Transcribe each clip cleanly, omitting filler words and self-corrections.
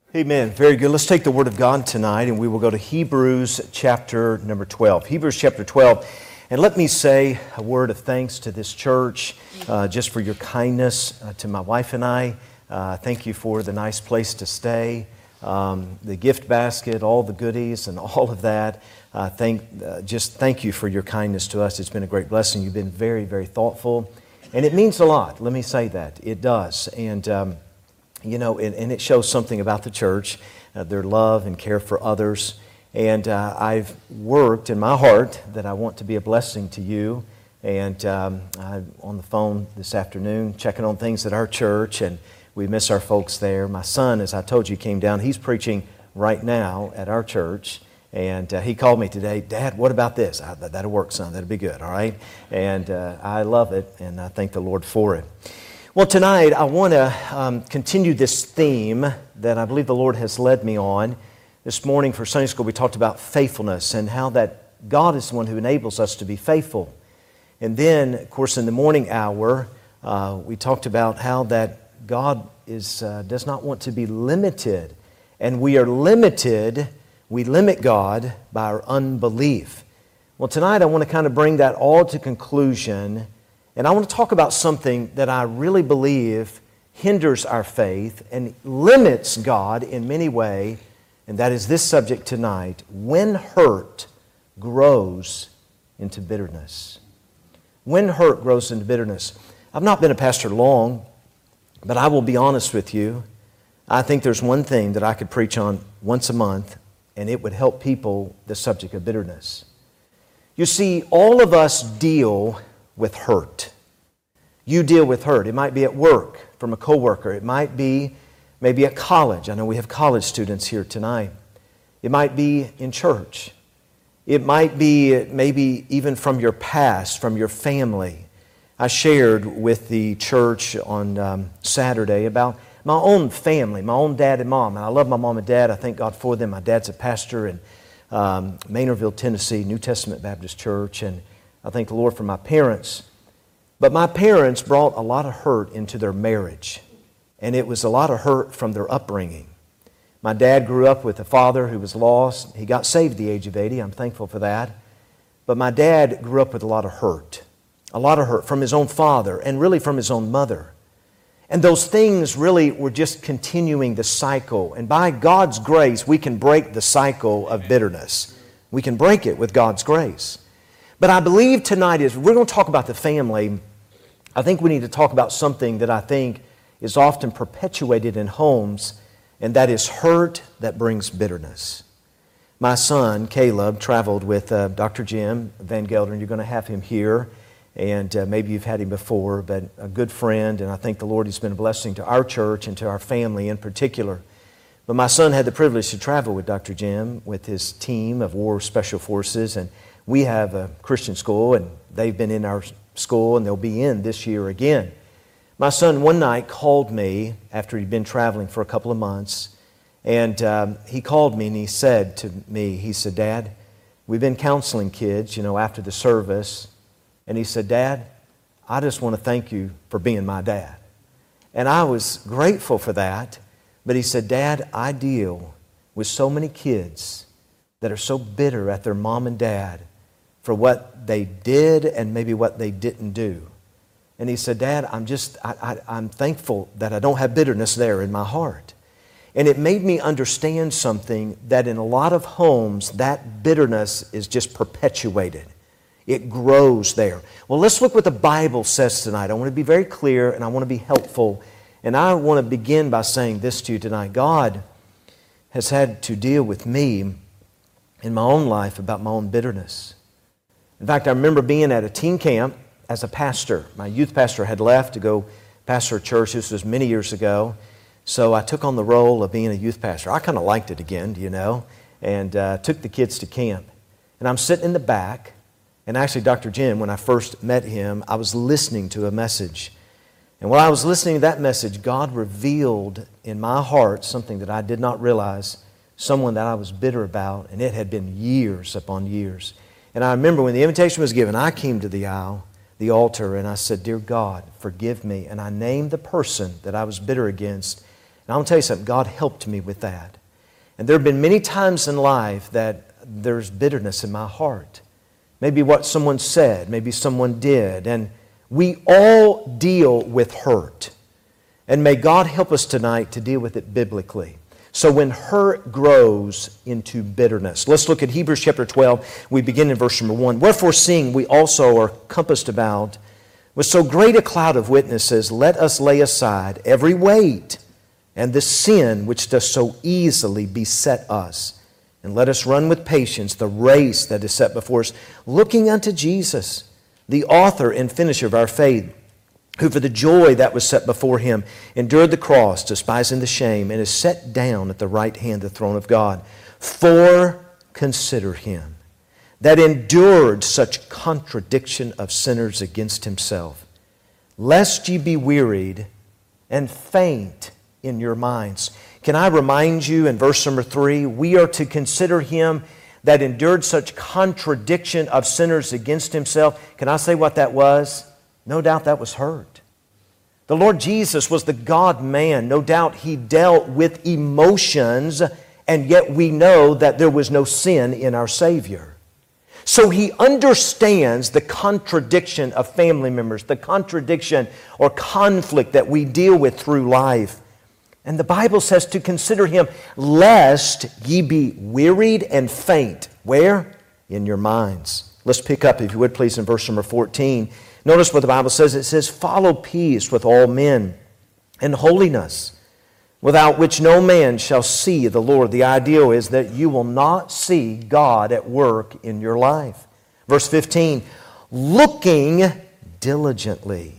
Amen. Very good. Let's take the Word of God tonight, and we will go to Hebrews chapter number 12. Hebrews chapter 12. And let me say a word of thanks to this church just for your kindness to my wife and I. Thank you for the nice place to stay, the gift basket, all the goodies and all of that. Just thank you for your kindness to us. It's been a great blessing. You've been very, very thoughtful. And it means a lot. Let me say that. It does. And and it shows something about the church, their love and care for others. And I've worked in my heart that I want to be a blessing to you. And I'm on the phone this afternoon checking on things at our church, and we miss our folks there. My son, as I told you, came down. He's preaching right now at our church. And he called me today, "Dad, what about this?" "That'll work, son. That'll be good, all right?" And I love it, and I thank the Lord for it. Well, tonight I want to continue this theme that I believe the Lord has led me on. This morning for Sunday school we talked about faithfulness and how that God is the one who enables us to be faithful. And then, of course, in the morning hour we talked about how that God does not want to be limited. And we are limited, we limit God by our unbelief. Well, tonight I want to kind of bring that all to conclusion. And I want to talk about something that I really believe hinders our faith and limits God in many ways, and that is this subject tonight: when hurt grows into bitterness. When hurt grows into bitterness. I've not been a pastor long, but I will be honest with you. I think there's one thing that I could preach on once a month, and it would help people, the subject of bitterness. You see, all of us deal with hurt. You deal with hurt. It might be at work from a coworker. It might be maybe at college. I know we have college students here tonight. It might be in church. It might be maybe even from your past, from your family. I shared with the church on Saturday about my own family, my own dad and mom. And I love my mom and dad. I thank God for them. My dad's a pastor in Maynardville, Tennessee, New Testament Baptist Church. And I thank the Lord for my parents. But my parents brought a lot of hurt into their marriage. And it was a lot of hurt from their upbringing. My dad grew up with a father who was lost. He got saved at the age of 80. I'm thankful for that. But my dad grew up with a lot of hurt. A lot of hurt from his own father and really from his own mother. And those things really were just continuing the cycle. And by God's grace, we can break the cycle of bitterness. We can break it with God's grace. But I believe tonight we're going to talk about the family. I think we need to talk about something that I think is often perpetuated in homes, and that is hurt that brings bitterness. My son, Caleb, traveled with Dr. Jim Van Gelderen. You're going to have him here, and maybe you've had him before, but a good friend, and I thank the Lord he's been a blessing to our church and to our family in particular. But my son had the privilege to travel with Dr. Jim, with his team of War Special Forces, and we have a Christian school, and they've been in our school, and they'll be in this year again. My son one night called me after he'd been traveling for a couple of months, and he called me and he said to me, he said, "Dad, we've been counseling kids, after the service." And he said, "Dad, I just want to thank you for being my dad." And I was grateful for that. But he said, "Dad, I deal with so many kids that are so bitter at their mom and dad for what they did and maybe what they didn't do." And he said, "Dad, I'm thankful that I don't have bitterness there in my heart." And it made me understand something, that in a lot of homes, that bitterness is just perpetuated. It grows there. Well, let's look what the Bible says tonight. I want to be very clear and I want to be helpful. And I want to begin by saying this to you tonight. God has had to deal with me in my own life about my own bitterness. In fact, I remember being at a teen camp as a pastor. My youth pastor had left to go pastor a church. This was many years ago. So I took on the role of being a youth pastor. I kind of liked it again, and took the kids to camp. And I'm sitting in the back. And actually, Dr. Jim, when I first met him, I was listening to a message. And while I was listening to that message, God revealed in my heart something that I did not realize, someone that I was bitter about, and it had been years upon years. And I remember when the invitation was given, I came to the altar, and I said, "Dear God, forgive me." And I named the person that I was bitter against. And I'm going to tell you something, God helped me with that. And there have been many times in life that there's bitterness in my heart. Maybe what someone said, maybe someone did. And we all deal with hurt. And may God help us tonight to deal with it biblically. So when hurt grows into bitterness. Let's look at Hebrews chapter 12. We begin in verse number 1. Wherefore, seeing we also are compassed about with so great a cloud of witnesses, let us lay aside every weight and the sin which does so easily beset us. And let us run with patience the race that is set before us, looking unto Jesus, the author and finisher of our faith, who for the joy that was set before him endured the cross, despising the shame, and is set down at the right hand of the throne of God. For consider him that endured such contradiction of sinners against himself, lest ye be wearied and faint in your minds. Can I remind you in verse number 3, we are to consider him that endured such contradiction of sinners against himself. Can I say what that was? No doubt that was hurt. The Lord Jesus was the God-man. No doubt he dealt with emotions, and yet we know that there was no sin in our Savior. So he understands the contradiction of family members, the contradiction or conflict that we deal with through life. And the Bible says to consider him, lest ye be wearied and faint. Where? In your minds. Let's pick up, if you would please, in verse number 14. Notice what the Bible says. It says, follow peace with all men and holiness, without which no man shall see the Lord. The ideal is that you will not see God at work in your life. Verse 15, looking diligently,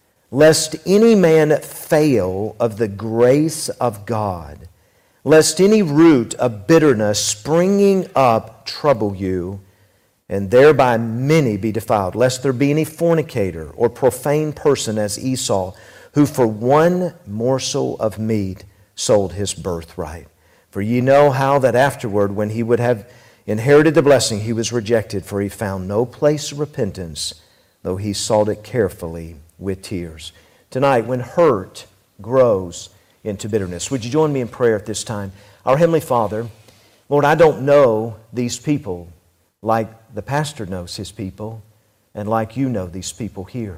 lest any man fail of the grace of God, lest any root of bitterness springing up trouble you, and thereby many be defiled, lest there be any fornicator or profane person as Esau, who for one morsel of meat sold his birthright. For ye know how that afterward, when he would have inherited the blessing, he was rejected, for he found no place of repentance, though he sought it carefully with tears. Tonight, when hurt grows into bitterness, would you join me in prayer at this time? Our Heavenly Father, Lord, I don't know these people like the pastor knows his people, and like you know these people here.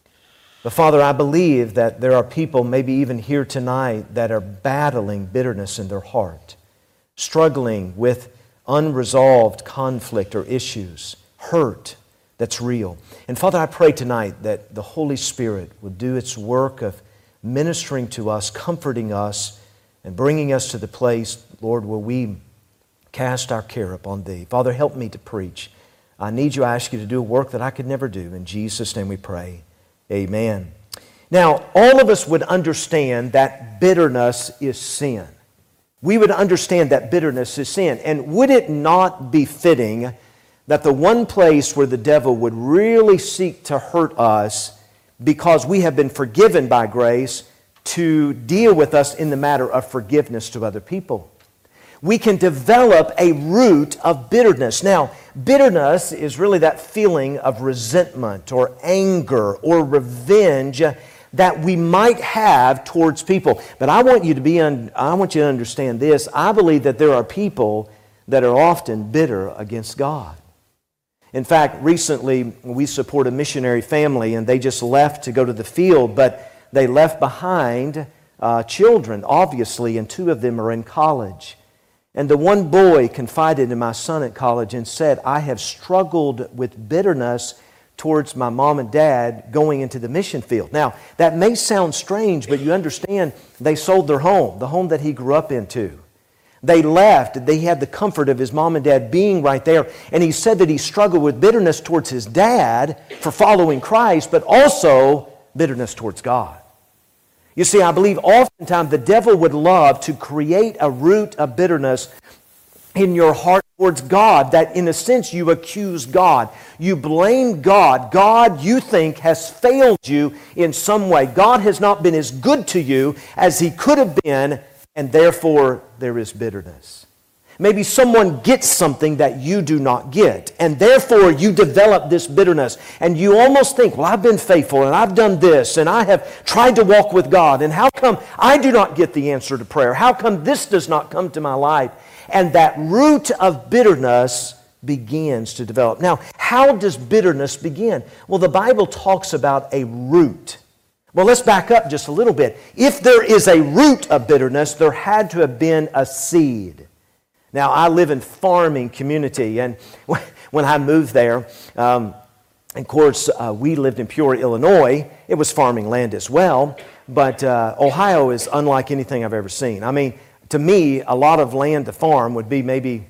But Father, I believe that there are people, maybe even here tonight, that are battling bitterness in their heart, struggling with unresolved conflict or issues, hurt that's real. And Father, I pray tonight that the Holy Spirit would do its work of ministering to us, comforting us, and bringing us to the place, Lord, where we cast our care upon Thee. Father, help me to preach. I need You. I ask You to do a work that I could never do. In Jesus' name we pray. Amen. Now, all of us would understand that bitterness is sin. We would understand that bitterness is sin. And would it not be fitting that the one place where the devil would really seek to hurt us, because we have been forgiven by grace, to deal with us in the matter of forgiveness to other people? We can develop a root of bitterness. Now, bitterness is really that feeling of resentment or anger or revenge that we might have towards people. But I want you to understand this. I believe that there are people that are often bitter against God. In fact, recently we support a missionary family, and they just left to go to the field, but they left behind children, obviously, and 2 of them are in college. And the one boy confided in my son at college and said, I have struggled with bitterness towards my mom and dad going into the mission field. Now, that may sound strange, but you understand they sold their home, the home that he grew up into. They left. They had the comfort of his mom and dad being right there. And he said that he struggled with bitterness towards his dad for following Christ, but also bitterness towards God. You see, I believe oftentimes the devil would love to create a root of bitterness in your heart towards God, that in a sense you accuse God. You blame God. God, you think, has failed you in some way. God has not been as good to you as He could have been, and therefore there is bitterness. Maybe someone gets something that you do not get, and therefore you develop this bitterness, and you almost think, well, I've been faithful, and I've done this, and I have tried to walk with God, and how come I do not get the answer to prayer? How come this does not come to my life? And that root of bitterness begins to develop. Now, how does bitterness begin? Well, the Bible talks about a root. Well, let's back up just a little bit. If there is a root of bitterness, there had to have been a seed. Now, I live in farming community, and when I moved there, of course, we lived in Peoria, Illinois. It was farming land as well, but Ohio is unlike anything I've ever seen. I mean, to me, a lot of land to farm would be maybe,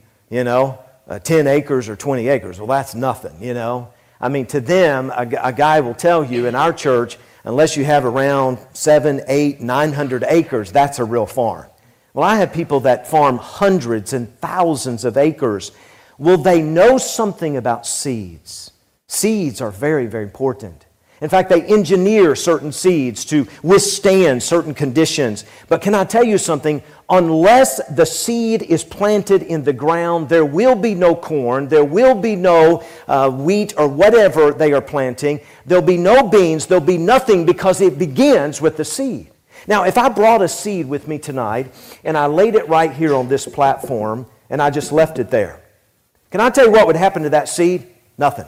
10 acres or 20 acres. Well, that's nothing, I mean, to them, a guy will tell you in our church, unless you have around 7, 8, 900 acres, that's a real farm. Well, I have people that farm hundreds and thousands of acres. Well, they know something about seeds. Seeds are very, very important. In fact, they engineer certain seeds to withstand certain conditions. But can I tell you something? Unless the seed is planted in the ground, there will be no corn, there will be no wheat or whatever they are planting. There'll be no beans, there'll be nothing, because it begins with the seed. Now, if I brought a seed with me tonight and I laid it right here on this platform and I just left it there, can I tell you what would happen to that seed? Nothing.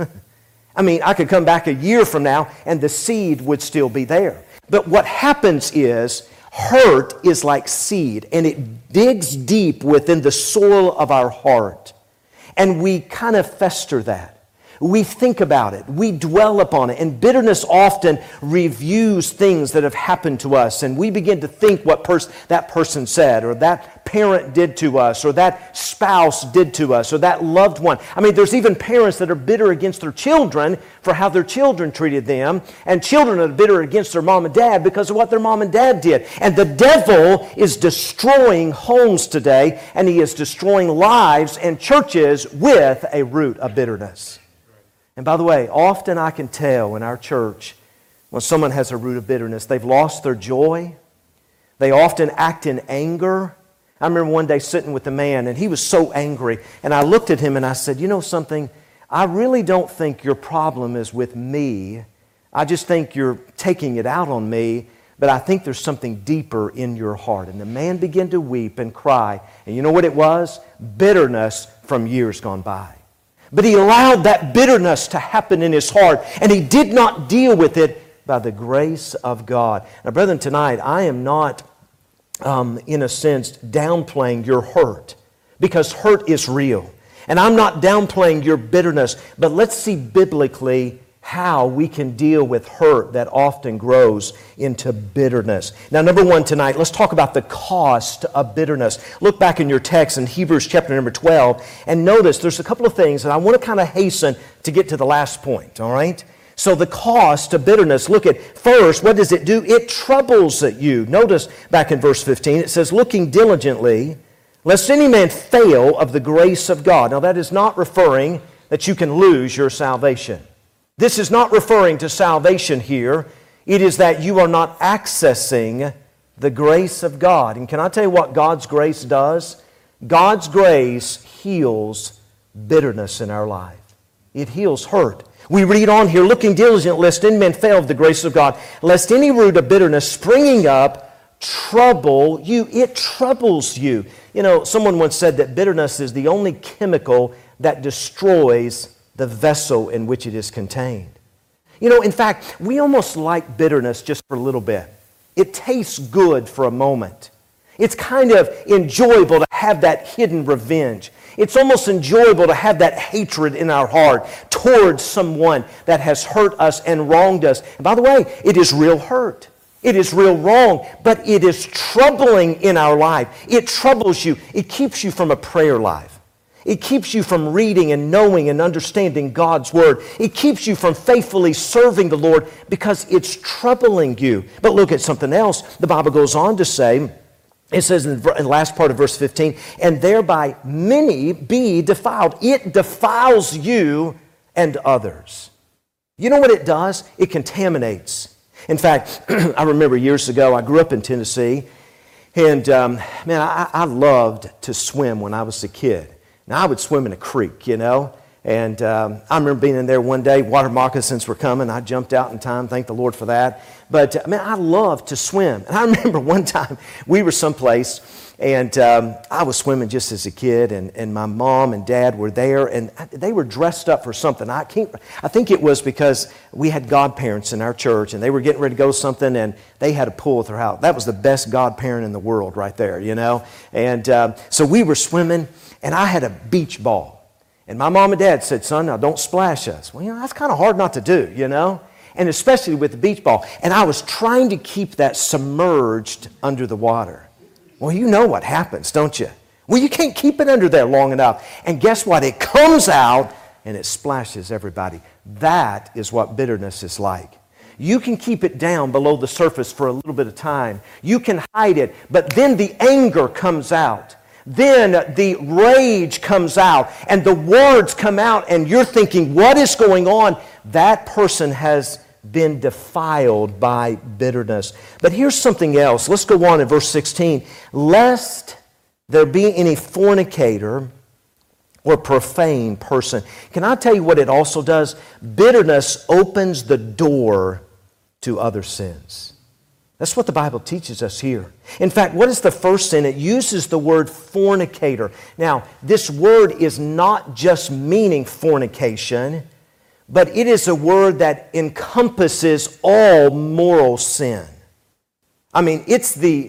I mean, I could come back a year from now and the seed would still be there. But what happens is, hurt is like seed, and it digs deep within the soil of our heart. And we kind of fester that. We think about it. We dwell upon it. And bitterness often reviews things that have happened to us. And we begin to think what that person said, or that parent did to us, or that spouse did to us, or that loved one. I mean, there's even parents that are bitter against their children for how their children treated them. And children are bitter against their mom and dad because of what their mom and dad did. And the devil is destroying homes today. And he is destroying lives and churches with a root of bitterness. And by the way, often I can tell in our church when someone has a root of bitterness, they've lost their joy. They often act in anger. I remember one day sitting with a man, and he was so angry. And I looked at him and I said, you know something? I really don't think your problem is with me. I just think you're taking it out on me. But I think there's something deeper in your heart. And the man began to weep and cry. And you know what it was? Bitterness from years gone by. But he allowed that bitterness to happen in his heart, and he did not deal with it by the grace of God. Now, brethren, tonight, I am not, in a sense, downplaying your hurt, because hurt is real. And I'm not downplaying your bitterness, but let's see biblically how we can deal with hurt that often grows into bitterness. Now, number one tonight, let's talk about the cost of bitterness. Look back in your text in Hebrews chapter number 12, and notice there's a couple of things, and I want to kind of hasten to get to the last point, all right? So the cost of bitterness, look at first, what does it do? It troubles you. Notice back in verse 15, it says, looking diligently, lest any man fail of the grace of God. Now, that is not referring that you can lose your salvation. This is not referring to salvation here. It is that you are not accessing the grace of God. And can I tell you what God's grace does? God's grace heals bitterness in our life. It heals hurt. We read on here, looking diligent, lest any man fail of the grace of God, lest any root of bitterness springing up trouble you. It troubles you. You know, someone once said that bitterness is the only chemical that destroys the vessel in which it is contained. You know, in fact, we almost like bitterness just for a little bit. It tastes good for a moment. It's kind of enjoyable to have that hidden revenge. It's almost enjoyable to have that hatred in our heart towards someone that has hurt us and wronged us. And by the way, it is real hurt. It is real wrong, but it is troubling in our life. It troubles you. It keeps you from a prayer life. It keeps you from reading and knowing and understanding God's Word. It keeps you from faithfully serving the Lord because it's troubling you. But look at something else. The Bible goes on to say, it says in the last part of verse 15, and thereby many be defiled. It defiles you and others. You know what it does? It contaminates. In fact, I remember years ago, I grew up in Tennessee, And man, I loved to swim when I was a kid. Now, I would swim in a creek, you know. And I remember being in there one day, water moccasins were coming. I jumped out in time, thank the Lord for that. But man, I loved to swim. And I remember one time we were someplace, and I was swimming just as a kid, and my mom and dad were there, and they were dressed up for something. I think it was because we had godparents in our church, and they were getting ready to go something, and they had a pool at their house. That was the best godparent in the world right there, you know. And so we were swimming, and I had a beach ball. And my mom and dad said, son, now don't splash us. Well, you know, that's kind of hard not to do, you know, and especially with the beach ball. And I was trying to keep that submerged under the water. Well, you know what happens, don't you? Well, you can't keep it under there long enough. And guess what? It comes out and it splashes everybody. That is what bitterness is like. You can keep it down below the surface for a little bit of time. You can hide it, but then the anger comes out. Then the rage comes out and the words come out and you're thinking, what is going on? That person has been defiled by bitterness. But here's something else. Let's go on in verse 16. Lest there be any fornicator or profane person. Can I tell you what it also does? Bitterness opens the door to other sins. That's what the Bible teaches us here. In fact, what is the first sin? It uses the word fornicator. Now, this word is not just meaning fornication, but it is a word that encompasses all moral sin. It's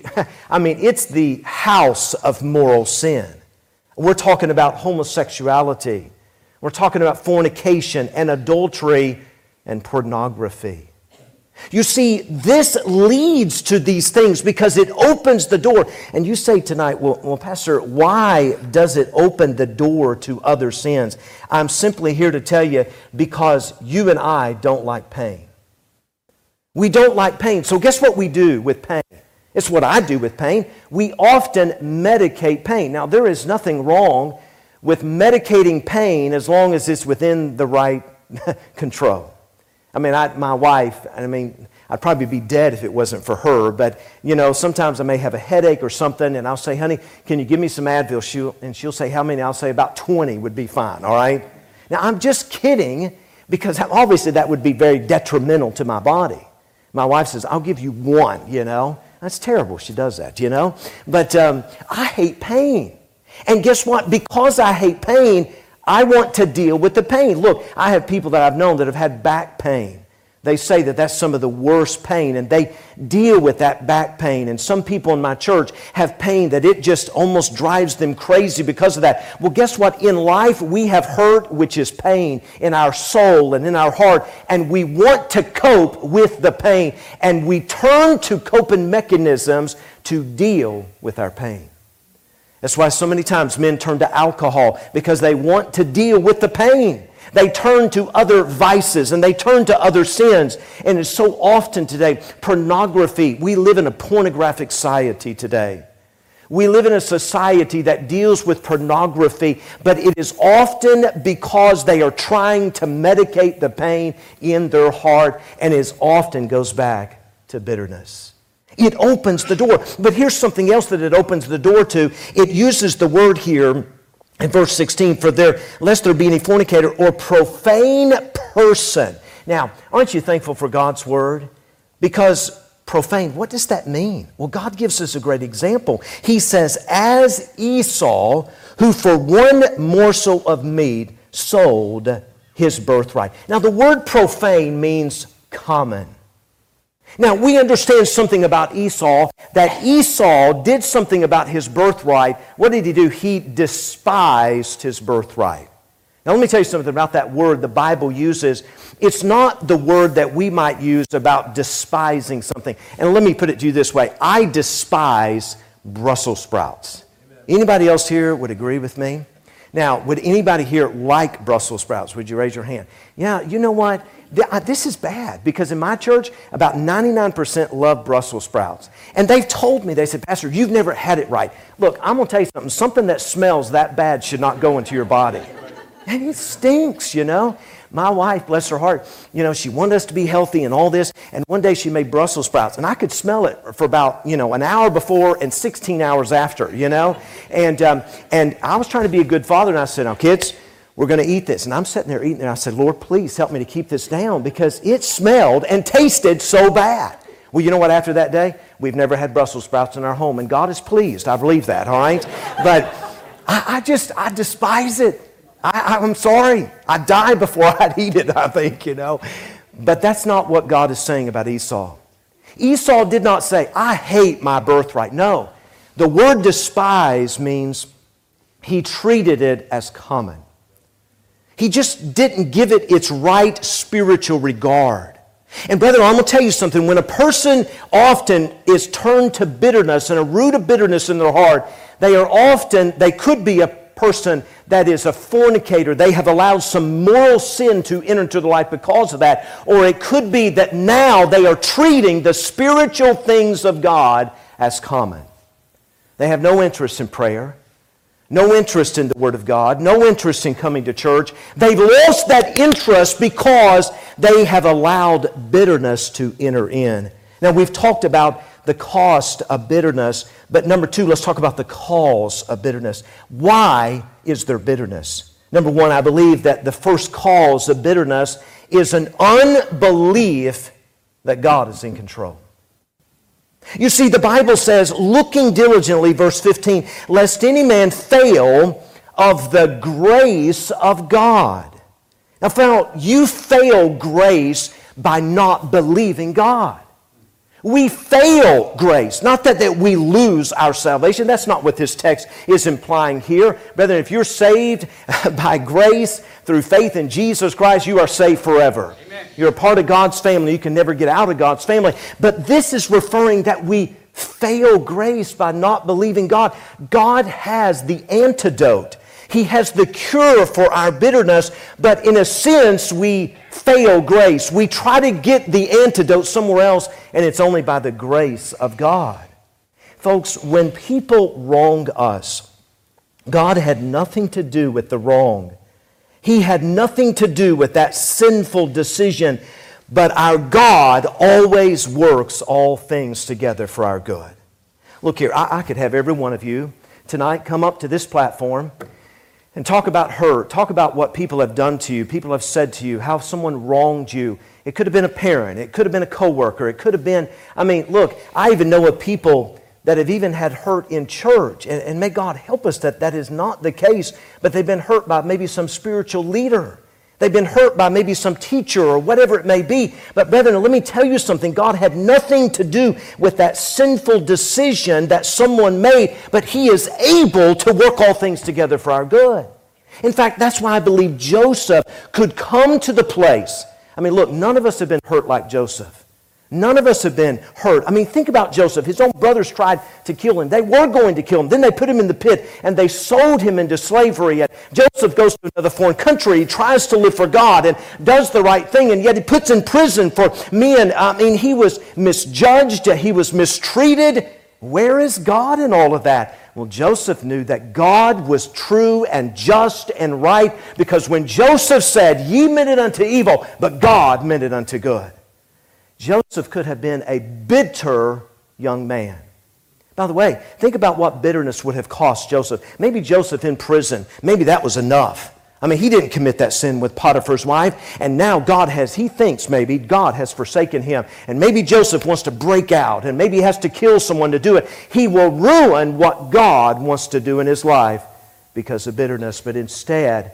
the house of moral sin. We're talking about homosexuality. We're talking about fornication and adultery and pornography. You see, this leads to these things because it opens the door. And you say tonight, well, Pastor, why does it open the door to other sins? I'm simply here to tell you because you and I don't like pain. We don't like pain. So guess what we do with pain? It's what I do with pain. We often medicate pain. Now, there is nothing wrong with medicating pain as long as it's within the right control. My wife, I'd probably be dead if it wasn't for her, but, sometimes I may have a headache or something, and I'll say, honey, can you give me some Advil? She'll say, how many? I'll say, about 20 would be fine, all right? Now, I'm just kidding, because obviously that would be very detrimental to my body. My wife says, I'll give you one, That's terrible, she does that, But I hate pain. And guess what? Because I hate pain, I want to deal with the pain. Look, I have people that I've known that have had back pain. They say that that's some of the worst pain, and they deal with that back pain. And some people in my church have pain that it just almost drives them crazy because of that. Well, guess what? In life, we have hurt, which is pain, in our soul and in our heart, and we want to cope with the pain. And we turn to coping mechanisms to deal with our pain. That's why so many times men turn to alcohol, because they want to deal with the pain. They turn to other vices and they turn to other sins. And it's so often today, pornography. We live in a pornographic society today. We live in a society that deals with pornography, but it is often because they are trying to medicate the pain in their heart, and it often goes back to bitterness. It opens the door. But here's something else that it opens the door to. It uses the word here in verse 16, lest there be any fornicator or profane person. Now, aren't you thankful for God's word? Because profane, what does that mean? Well, God gives us a great example. He says, as Esau, who for one morsel of meat sold his birthright. Now, the word profane means common. Now, we understand something about Esau, that Esau did something about his birthright. What did he do? He despised his birthright. Now, let me tell you something about that word the Bible uses. It's not the word that we might use about despising something. And let me put it to you this way. I despise Brussels sprouts. Anybody else here would agree with me? Now, would anybody here like Brussels sprouts? Would you raise your hand? Yeah, you know what? This is bad, because in my church, about 99% love Brussels sprouts. And they've told me, they said, Pastor, you've never had it right. Look, I'm going to tell you something. Something that smells that bad should not go into your body. And it stinks, My wife, bless her heart, she wanted us to be healthy and all this. And one day she made Brussels sprouts. And I could smell it for about, an hour before and 16 hours after, And I was trying to be a good father. And I said, now, kids, we're going to eat this. And I'm sitting there eating. And I said, Lord, please help me to keep this down because it smelled and tasted so bad. Well, you know what? After that day, we've never had Brussels sprouts in our home. And God is pleased. I believe that, all right? But I despise it. I'm sorry. I'd die before I'd eat it, I think, But that's not what God is saying about Esau. Esau did not say, I hate my birthright. No. The word despise means he treated it as common. He just didn't give it its right spiritual regard. And brother, I'm going to tell you something. When a person often is turned to bitterness and a root of bitterness in their heart, they could be a person that is a fornicator. They have allowed some moral sin to enter into their life because of that. Or it could be that now they are treating the spiritual things of God as common. They have no interest in prayer, no interest in the Word of God, no interest in coming to church. They've lost that interest because they have allowed bitterness to enter in. Now, we've talked about the cost of bitterness, but number two, let's talk about the cause of bitterness. Why is there bitterness? Number one, I believe that the first cause of bitterness is an unbelief that God is in control. You see, the Bible says, looking diligently, verse 15, lest any man fail of the grace of God. Now, fellow, you fail grace by not believing God. We fail grace. Not that we lose our salvation. That's not what this text is implying here. Brethren, if you're saved by grace through faith in Jesus Christ, you are saved forever. Amen. You're a part of God's family. You can never get out of God's family. But this is referring that we fail grace by not believing God. God has the antidote. He has the cure for our bitterness, but in a sense, we fail grace. We try to get the antidote somewhere else, and it's only by the grace of God. Folks, when people wrong us, God had nothing to do with the wrong. He had nothing to do with that sinful decision, but our God always works all things together for our good. Look here, I could have every one of you tonight come up to this platform and talk about hurt, talk about what people have done to you, people have said to you, how someone wronged you. It could have been a parent, it could have been a coworker, it could have been, look, I even know of people that have even had hurt in church, and may God help us that is not the case, but they've been hurt by maybe some spiritual leader. They've been hurt by maybe some teacher or whatever it may be. But brethren, let me tell you something. God had nothing to do with that sinful decision that someone made, but He is able to work all things together for our good. In fact, that's why I believe Joseph could come to the place. Look, none of us have been hurt like Joseph. None of us have been hurt. Think about Joseph. His own brothers tried to kill him. They were going to kill him. Then they put him in the pit and they sold him into slavery. And Joseph goes to another foreign country. He tries to live for God and does the right thing, and yet he puts in prison for men. He was misjudged. He was mistreated. Where is God in all of that? Well, Joseph knew that God was true and just and right, because when Joseph said, "Ye meant it unto evil, but God meant it unto good," Joseph could have been a bitter young man. By the way, think about what bitterness would have cost Joseph. Maybe Joseph in prison, maybe that was enough. He didn't commit that sin with Potiphar's wife, and now he thinks maybe God has forsaken him, and maybe Joseph wants to break out, and maybe he has to kill someone to do it. He will ruin what God wants to do in his life because of bitterness, but instead,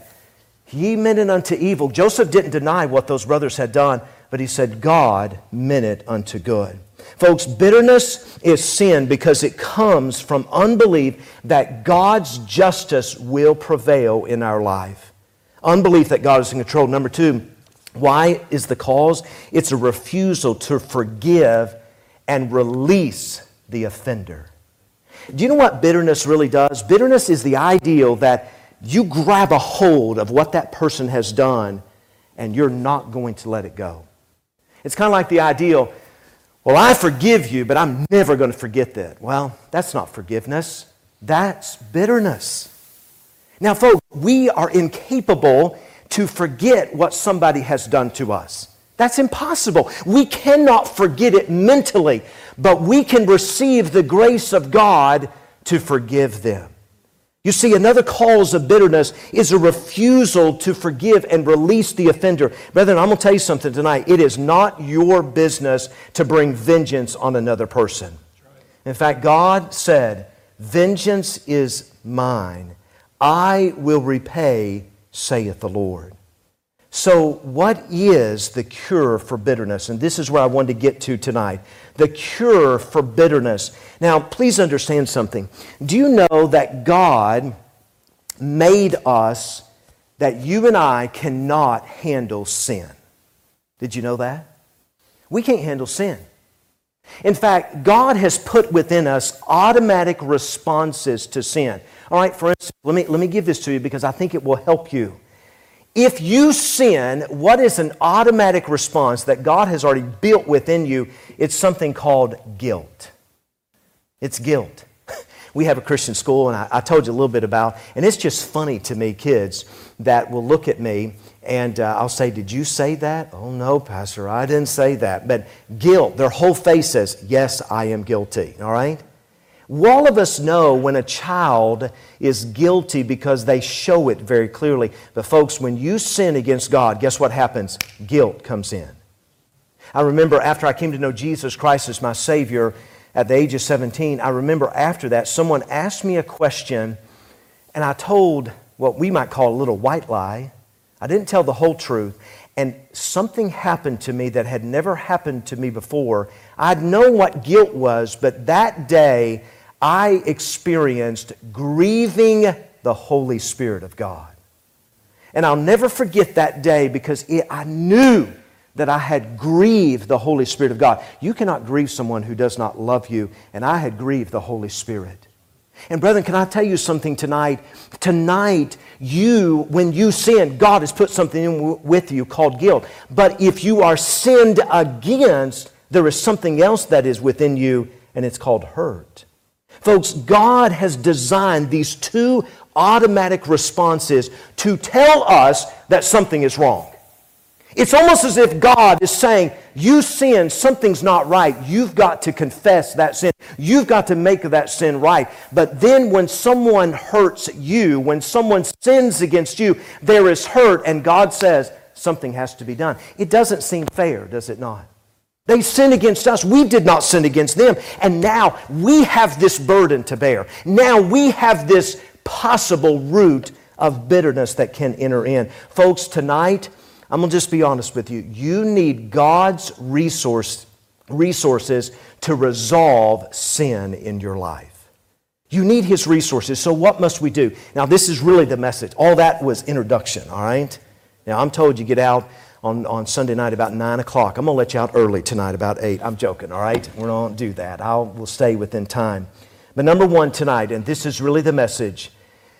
ye meant it unto evil. Joseph didn't deny what those brothers had done, but he said, God meant it unto good. Folks, bitterness is sin because it comes from unbelief that God's justice will prevail in our life. Unbelief that God is in control. Number two, why is the cause? It's a refusal to forgive and release the offender. Do you know what bitterness really does? Bitterness is the ideal that you grab a hold of what that person has done and you're not going to let it go. It's kind of like the ideal, well, I forgive you, but I'm never going to forget that. Well, that's not forgiveness. That's bitterness. Now, folks, we are incapable to forget what somebody has done to us. That's impossible. We cannot forget it mentally, but we can receive the grace of God to forgive them. You see, another cause of bitterness is a refusal to forgive and release the offender. Brethren, I'm going to tell you something tonight. It is not your business to bring vengeance on another person. In fact, God said, "Vengeance is mine. I will repay, saith the Lord." So what is the cure for bitterness? And this is where I wanted to get to tonight. The cure for bitterness. Now, please understand something. Do you know that God made us that you and I cannot handle sin? Did you know that? We can't handle sin. In fact, God has put within us automatic responses to sin. All right, for instance, let me give this to you because I think it will help you. If you sin, what is an automatic response that God has already built within you? It's something called guilt. It's guilt. We have a Christian school, and I told you a little bit about, and it's just funny to me, kids that will look at me, and I'll say, "Did you say that?" "Oh, no, Pastor, I didn't say that." But guilt, their whole face says, "Yes, I am guilty." All right? All of us know when a child is guilty because they show it very clearly. But folks, when you sin against God, guess what happens? Guilt comes in. I remember after I came to know Jesus Christ as my Savior at the age of 17, I remember after that someone asked me a question and I told what we might call a little white lie. I didn't tell the whole truth. And something happened to me that had never happened to me before. I'd known what guilt was, but that day I experienced grieving the Holy Spirit of God. And I'll never forget that day because I knew that I had grieved the Holy Spirit of God. You cannot grieve someone who does not love you, and I had grieved the Holy Spirit. And brethren, can I tell you something tonight? Tonight, when you sin, God has put something in with you called guilt. But if you are sinned against, there is something else that is within you, and it's called hurt. Folks, God has designed these two automatic responses to tell us that something is wrong. It's almost as if God is saying, you sin, something's not right. You've got to confess that sin. You've got to make that sin right. But then when someone hurts you, when someone sins against you, there is hurt, and God says something has to be done. It doesn't seem fair, does it not? They sinned against us. We did not sin against them. And now we have this burden to bear. Now we have this possible root of bitterness that can enter in. Folks, tonight, I'm going to just be honest with you. You need God's resources to resolve sin in your life. You need His resources. So what must we do? Now, this is really the message. All that was introduction, all right? Now, I'm told you get out on Sunday night about 9 o'clock. I'm going to let you out early tonight about 8. I'm joking, all right? We don't do that. We'll stay within time. But number one tonight, and this is really the message,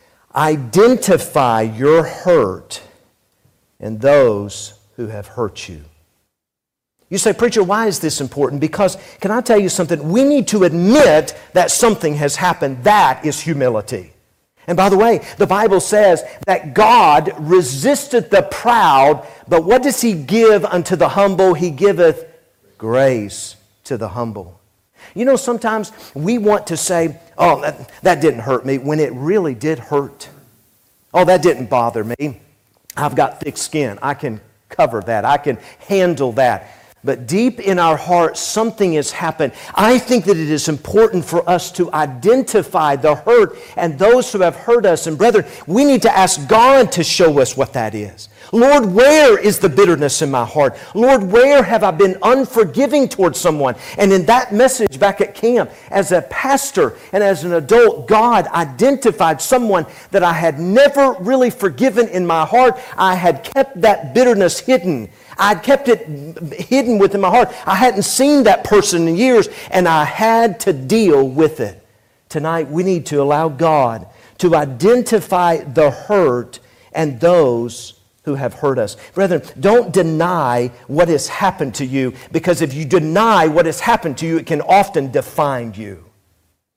identify your hurt and those who have hurt you. You say, "Preacher, why is this important?" Because, can I tell you something? We need to admit that something has happened. That is humility. And by the way, the Bible says that God resisteth the proud, but what does He give unto the humble? He giveth grace to the humble. You know, sometimes we want to say, "Oh, that didn't hurt me," when it really did hurt. "Oh, that didn't bother me. I've got thick skin. I can cover that. I can handle that." But deep in our heart, something has happened. I think that it is important for us to identify the hurt and those who have hurt us. And brethren, we need to ask God to show us what that is. Lord, where is the bitterness in my heart? Lord, where have I been unforgiving towards someone? And in that message back at camp, as a pastor and as an adult, God identified someone that I had never really forgiven in my heart. I had kept that bitterness hidden. I'd kept it hidden within my heart. I hadn't seen that person in years, and I had to deal with it. Tonight, we need to allow God to identify the hurt and those who have hurt us. Brethren, don't deny what has happened to you, because if you deny what has happened to you, it can often define you.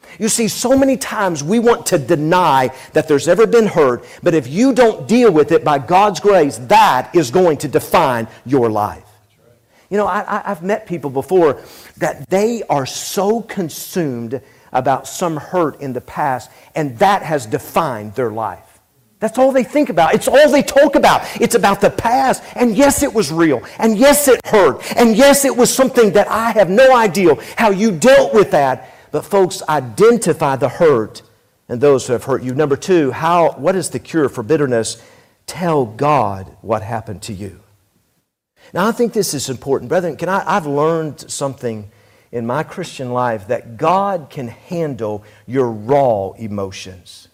You see, so many times we want to deny that there's ever been hurt, but if you don't deal with it by God's grace, that is going to define your life. You know, I've met people before that they are so consumed about some hurt in the past, and that has defined their life. That's all they think about. It's all they talk about. It's about the past. And yes, it was real. And yes, it hurt. And yes, it was something that I have no idea how you dealt with that. But folks, identify the hurt and those who have hurt you. Number two, what is the cure for bitterness? Tell God what happened to you. Now, I think this is important. Brethren, I've learned something in my Christian life that God can handle your raw emotions.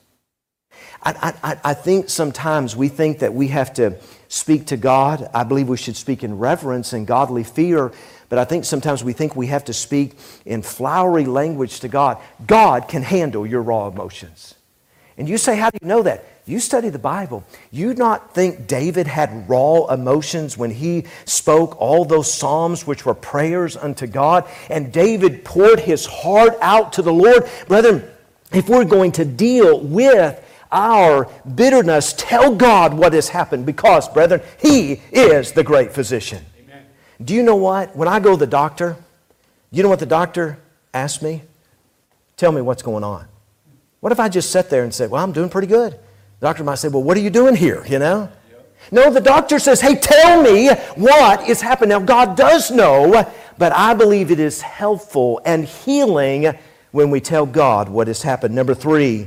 I think sometimes we think that we have to speak to God. I believe we should speak in reverence and godly fear. But I think sometimes we think we have to speak in flowery language to God. God can handle your raw emotions. And you say, how do you know that? You study the Bible. You not think David had raw emotions when he spoke all those psalms which were prayers unto God, and David poured his heart out to the Lord? Brethren, if we're going to deal with our bitterness, tell God what has happened, because, brethren, He is the great physician. Amen. Do you know what? When I go to the doctor, you know what the doctor asks me? Tell me what's going on. What if I just sat there and said, well, I'm doing pretty good? The doctor might say, well, what are you doing here, you know? Yep. No, the doctor says, hey, tell me what is happening. Now, God does know, but I believe it is helpful and healing when we tell God what has happened. Number three,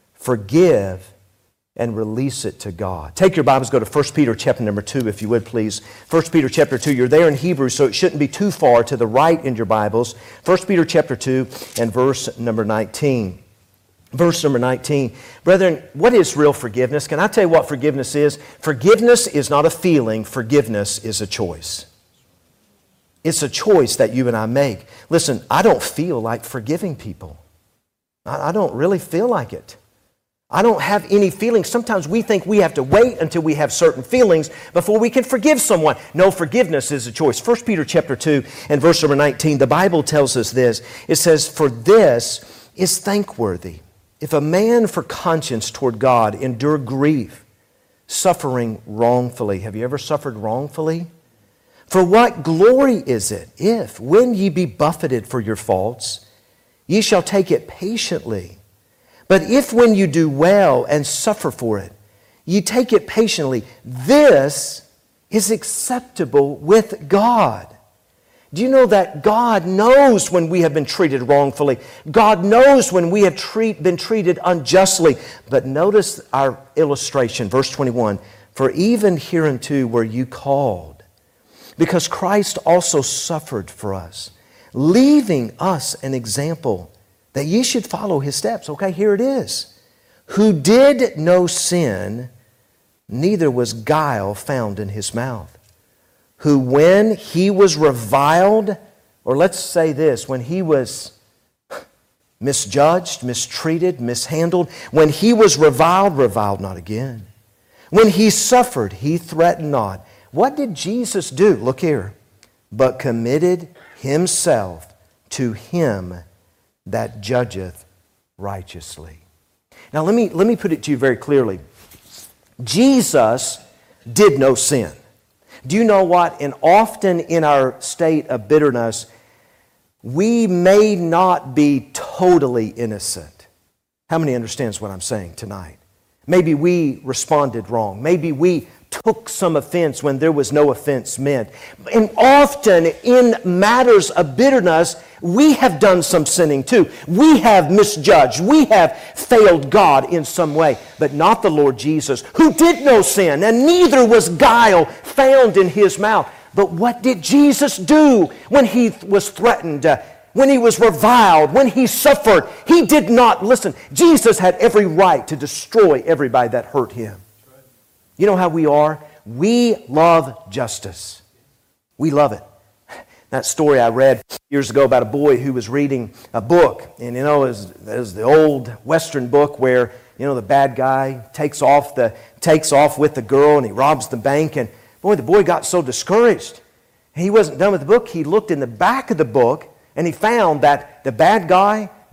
forgive and release it to God. Take your Bibles, go to 1 Peter chapter number 2, if you would, please. 1 Peter chapter 2, you're there in Hebrews, so it shouldn't be too far to the right in your Bibles. 1 Peter chapter 2 and verse number 19. Verse number 19. Brethren, what is real forgiveness? Can I tell you what forgiveness is? Forgiveness is not a feeling. Forgiveness is a choice. It's a choice that you and I make. Listen, I don't feel like forgiving people. I don't really feel like it. I don't have any feelings. Sometimes we think we have to wait until we have certain feelings before we can forgive someone. No, forgiveness is a choice. 1 Peter chapter 2 and verse number 19, the Bible tells us this. It says, for this is thankworthy, if a man for conscience toward God endure grief, suffering wrongfully. Have you ever suffered wrongfully? For what glory is it if, when ye be buffeted for your faults, ye shall take it patiently? But if when you do well and suffer for it, ye take it patiently, this is acceptable with God. Do you know that God knows when we have been treated wrongfully? God knows when we have been treated unjustly. But notice our illustration, verse 21. For even hereunto were you called, because Christ also suffered for us, leaving us an example that ye should follow His steps. Okay, here it is. Who did no sin, neither was guile found in His mouth. Who when He was reviled, or let's say this, when He was misjudged, mistreated, mishandled, when He was reviled not again. When He suffered, He threatened not. What did Jesus do? Look here. But committed Himself to Him that judgeth righteously. Now let me put it to you very clearly. Jesus did no sin. Do you know what? And often in our state of bitterness, we may not be totally innocent. How many understands what I'm saying tonight? Maybe we responded wrong. Maybe we took some offense when there was no offense meant. And often in matters of bitterness, we have done some sinning too. We have misjudged. We have failed God in some way, but not the Lord Jesus, who did no sin, and neither was guile found in His mouth. But what did Jesus do when He was threatened, when He was reviled, when He suffered? He did not, listen, Jesus had every right to destroy everybody that hurt Him. You know how we are? We love justice. We love it. That story I read years ago about a boy who was reading a book. And you know, it was the old Western book where, you know, the bad guy takes off with the girl and he robs the bank. And boy, the boy got so discouraged. He wasn't done with the book. He looked in the back of the book and he found that the bad guy got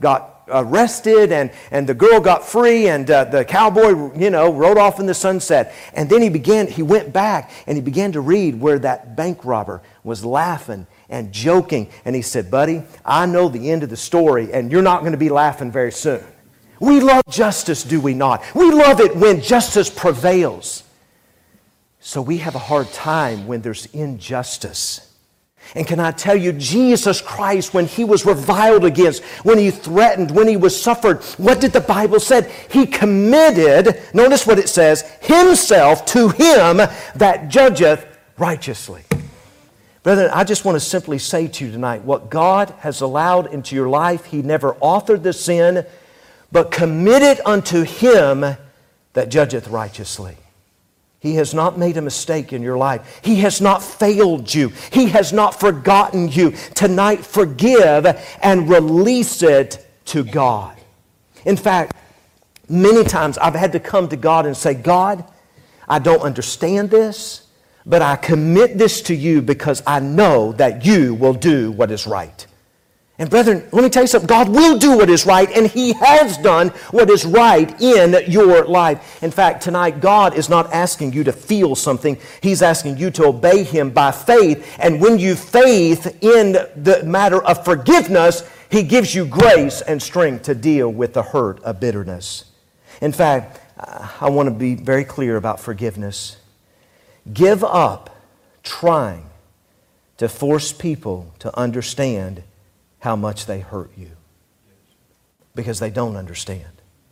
arrested, and the girl got free, and the cowboy, rode off in the sunset. And then he went back and he began to read where that bank robber was laughing and joking. And he said, buddy, I know the end of the story, and you're not going to be laughing very soon. We love justice, do we not? We love it when justice prevails. So we have a hard time when there's injustice. And can I tell you, Jesus Christ, when He was reviled against, when He threatened, when He was suffered, what did the Bible say? He committed, notice what it says, Himself to Him that judgeth righteously. Brethren, I just want to simply say to you tonight, what God has allowed into your life, He never authored the sin, but committed unto Him that judgeth righteously. He has not made a mistake in your life. He has not failed you. He has not forgotten you. Tonight, forgive and release it to God. In fact, many times I've had to come to God and say, God, I don't understand this, but I commit this to you because I know that you will do what is right. And brethren, let me tell you something. God will do what is right, and He has done what is right in your life. In fact, tonight, God is not asking you to feel something. He's asking you to obey Him by faith. And when you faith in the matter of forgiveness, He gives you grace and strength to deal with the hurt of bitterness. In fact, I want to be very clear about forgiveness. Give up trying to force people to understand how much they hurt you, because they don't understand.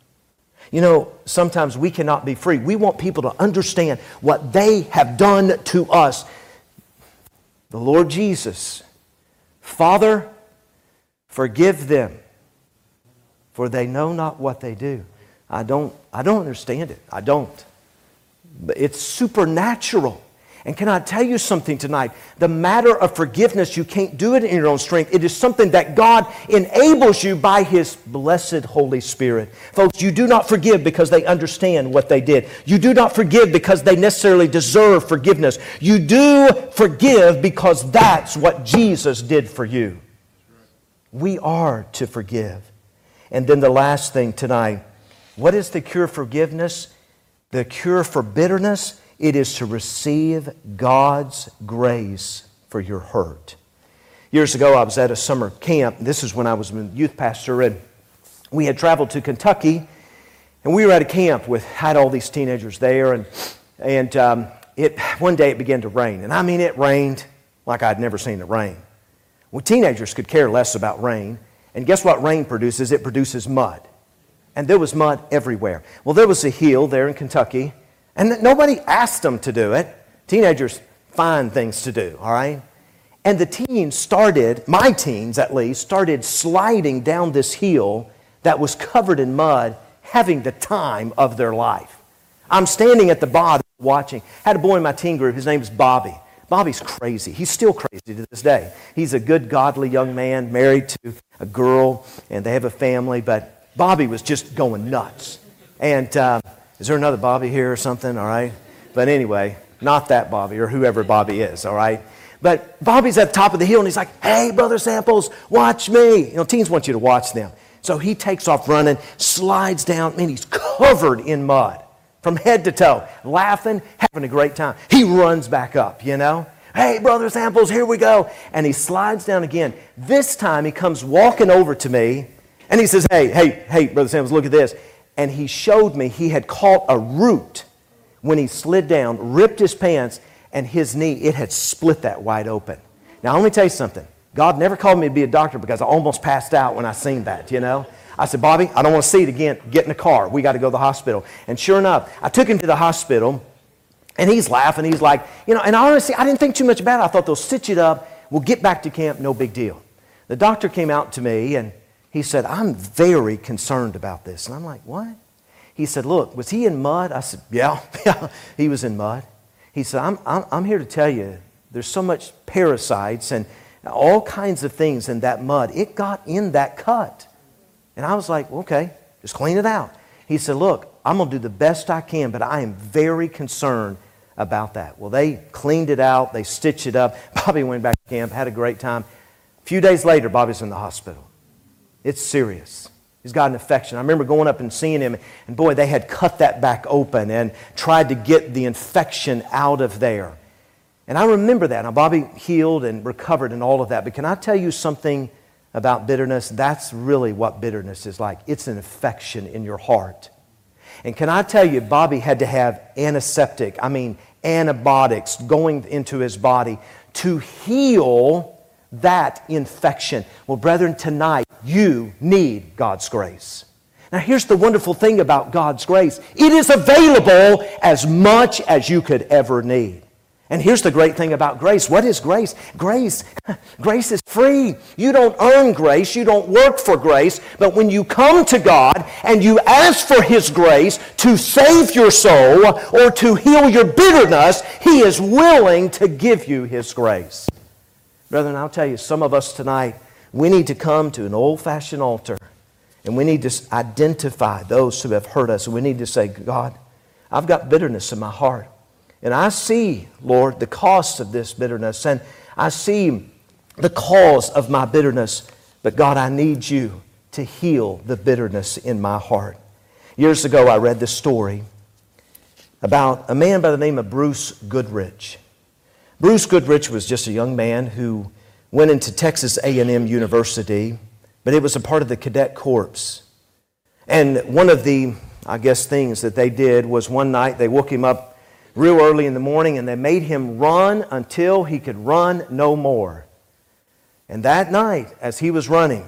Sometimes we cannot be free. We want people to understand what they have done to us. The Lord Jesus, Father, forgive them, for they know not what they do. I don't understand it. I don't. But it's supernatural. And can I tell you something tonight? The matter of forgiveness, you can't do it in your own strength. It is something that God enables you by His blessed Holy Spirit. Folks, you do not forgive because they understand what they did. You do not forgive because they necessarily deserve forgiveness. You do forgive because that's what Jesus did for you. We are to forgive. And then the last thing tonight, what is the cure for forgiveness? The cure for bitterness? It is to receive God's grace for your hurt. Years ago, I was at a summer camp. This is when I was a youth pastor, and we had traveled to Kentucky, and we were at a camp had all these teenagers there, and one day it began to rain, and I mean it rained like I'd never seen it rain. Well, teenagers could care less about rain, and guess what rain produces? It produces mud, and there was mud everywhere. Well, there was a hill there in Kentucky. And nobody asked them to do it. Teenagers find things to do, all right? And the teens my teens at least, started sliding down this hill that was covered in mud, having the time of their life. I'm standing at the bottom watching. I had a boy in my teen group. His name is Bobby. Bobby's crazy. He's still crazy to this day. He's a good, godly young man, married to a girl, and they have a family. But Bobby was just going nuts. And is there another Bobby here or something? All right. But anyway, not that Bobby or whoever Bobby is. All right. But Bobby's at the top of the hill and he's like, hey, Brother Samples, watch me. Teens want you to watch them. So he takes off running, slides down, and he's covered in mud from head to toe, laughing, having a great time. He runs back up, Hey, Brother Samples, here we go. And he slides down again. This time he comes walking over to me and he says, hey, Brother Samples, look at this. And he showed me he had caught a root when he slid down, ripped his pants, and his knee, it had split that wide open. Now, let me tell you something. God never called me to be a doctor because I almost passed out when I seen that, I said, Bobby, I don't want to see it again. Get in the car. We got to go to the hospital. And sure enough, I took him to the hospital, and he's laughing. He's like, and honestly, I didn't think too much about it. I thought they'll stitch it up. We'll get back to camp. No big deal. The doctor came out to me, and he said, I'm very concerned about this. And I'm like, what? He said, look, was he in mud? I said, yeah, he was in mud. He said, I'm here to tell you, there's so much parasites and all kinds of things in that mud. It got in that cut. And I was like, okay, just clean it out. He said, look, I'm going to do the best I can, but I am very concerned about that. Well, they cleaned it out. They stitched it up. Bobby went back to camp, had a great time. A few days later, Bobby's in the hospital. It's serious. He's got an infection. I remember going up and seeing him, and boy, they had cut that back open and tried to get the infection out of there. And I remember that. Now, Bobby healed and recovered and all of that. But can I tell you something about bitterness? That's really what bitterness is like. It's an infection in your heart. And can I tell you, Bobby had to have antibiotics going into his body to heal that infection. Well, brethren, tonight you need God's grace. Now, here's the wonderful thing about God's grace. It is available as much as you could ever need. And here's the great thing about grace. What is grace? Grace is free. You don't earn grace. You don't work for grace. But when you come to God and you ask for His grace to save your soul or to heal your bitterness, He is willing to give you His grace. Brethren, I'll tell you, some of us tonight, we need to come to an old-fashioned altar and we need to identify those who have hurt us. And we need to say, God, I've got bitterness in my heart. And I see, Lord, the cost of this bitterness, and I see the cause of my bitterness. But God, I need you to heal the bitterness in my heart. Years ago, I read this story about a man by the name of Bruce Goodrich. Bruce Goodrich was just a young man who went into Texas A&M University, but it was a part of the cadet corps. And one of the, things that they did was one night they woke him up real early in the morning, and they made him run until he could run no more. And that night, as he was running,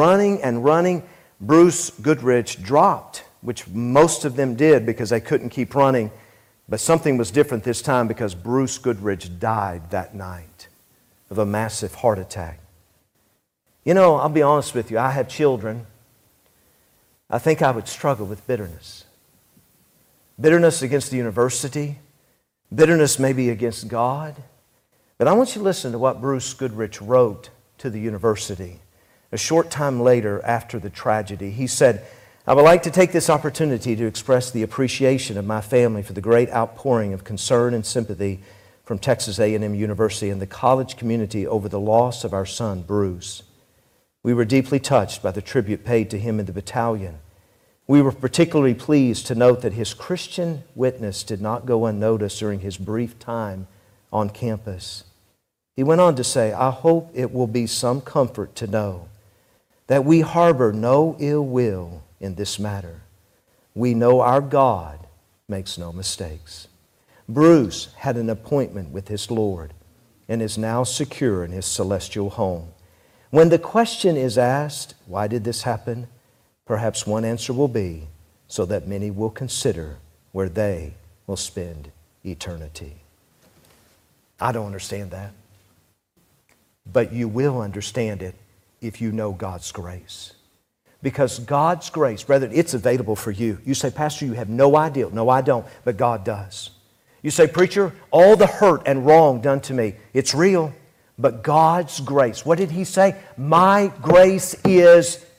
Bruce Goodrich dropped, which most of them did because they couldn't keep running. But something was different this time because Bruce Goodrich died that night of a massive heart attack. You know, I'll be honest with you, I have children. I think I would struggle with bitterness. Bitterness against the university. Bitterness maybe against God. But I want you to listen to what Bruce Goodrich wrote to the university. A short time later after the tragedy, he said, I would like to take this opportunity to express the appreciation of my family for the great outpouring of concern and sympathy from Texas A&M University and the college community over the loss of our son, Bruce. We were deeply touched by the tribute paid to him in the battalion. We were particularly pleased to note that his Christian witness did not go unnoticed during his brief time on campus. He went on to say, I hope it will be some comfort to know that we harbor no ill will in this matter. We know our God makes no mistakes. Bruce had an appointment with his Lord and is now secure in his celestial home. When the question is asked, why did this happen? Perhaps one answer will be, so that many will consider where they will spend eternity. I don't understand that. But you will understand it if you know God's grace. Because God's grace, brethren, it's available for you. You say, Pastor, you have no idea. No, I don't, but God does. You say, Preacher, all the hurt and wrong done to me, it's real. But God's grace, what did He say? My grace is